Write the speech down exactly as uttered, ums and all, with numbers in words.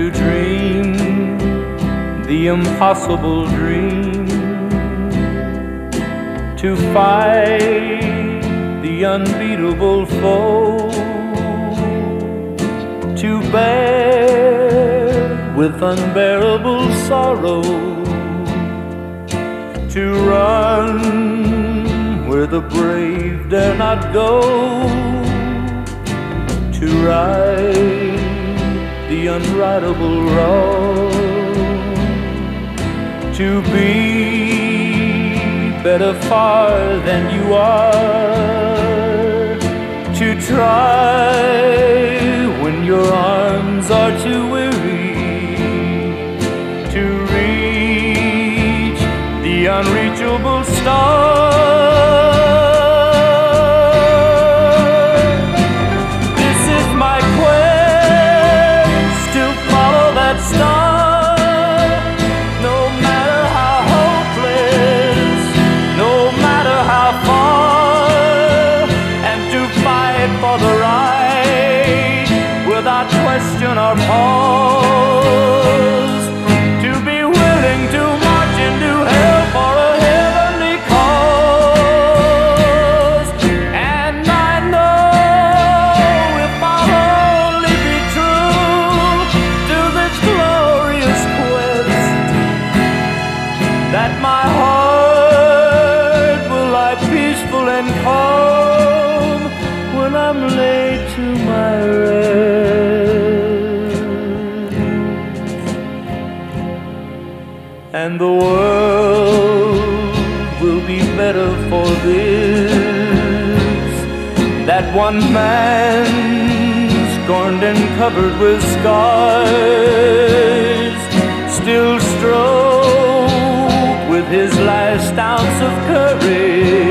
to dream the impossible dream, to fight the unbeatable foe, to bear with unbearable sorrow, to run where the brave dare not go, to ride the unridable road, to be better far than you are, to try when your arms are too weary, to reach the unreachable star. This is my quest, to follow that star, no matter how hopeless, no matter how far, and to fight for the right without question or pause, to be willing to march into hell for a heavenly cause. And I know if I'll only be true to this glorious quest, that my heart will lie peaceful and calm when I'm laid to my rest. And the world will be better for this, that one man scorned and covered with scars still strove with his last ounce of courage